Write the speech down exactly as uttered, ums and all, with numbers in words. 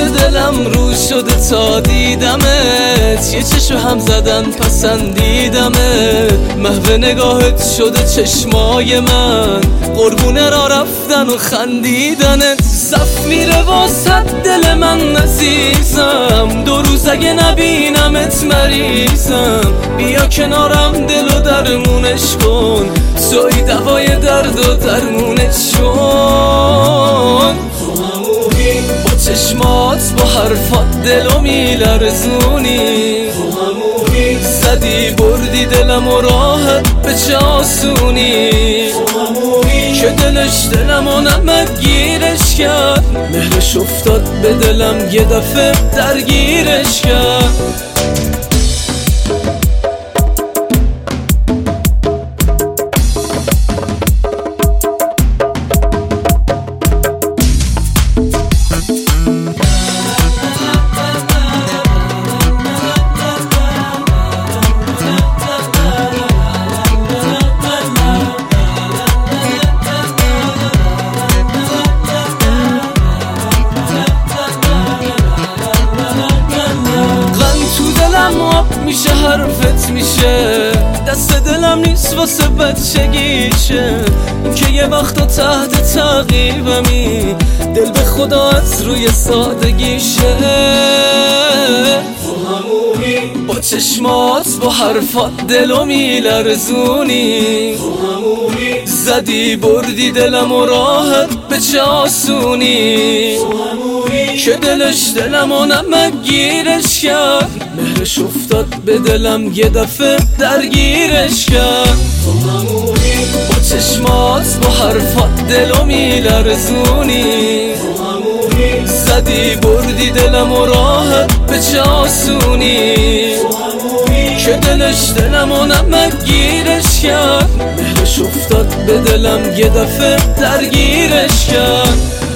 دلم رو شده تا دیدمت، یه چشم هم زدن پسندیدمت، محو نگاهت شده چشمای من، قربونه را رفتن و خندیدنت. صف میره واسه دل من عزیزم، دو روز اگه نبینمت مریضم، بیا کنارم دل و درمونش کن، توی دوای درد و درمونش کن. با چشمات با حرفات دلو میلرزونی، زدی بردی دلم و راحت به چه آسونی، که دلش دلم و نمک گیرش کرد، مهرش افتاد به دلم یه دفعه درگیرش کرد. میشه حرفت میشه، دست دلم نیست واسه بچگیشه، این که یه وقتا تحت تعقیبمی، دل به خدا از روی سادگیشه. با چشمات با حرفات دلو میلرزونی، زدی بردی دلم و راحت به چه آسونی، که دلش دلم و نمک گیرش کرد، مهرش افتاد به دلم یه دفعه درگیرش کرد. با چشمات با حرفات دلو میلرزونی، زدی بردی دلم و راحت به چه آسونی، که دلش دلم و نمک گیرش کرد، مهرش افتاد به دلم یه دفعه درگیرش کرد.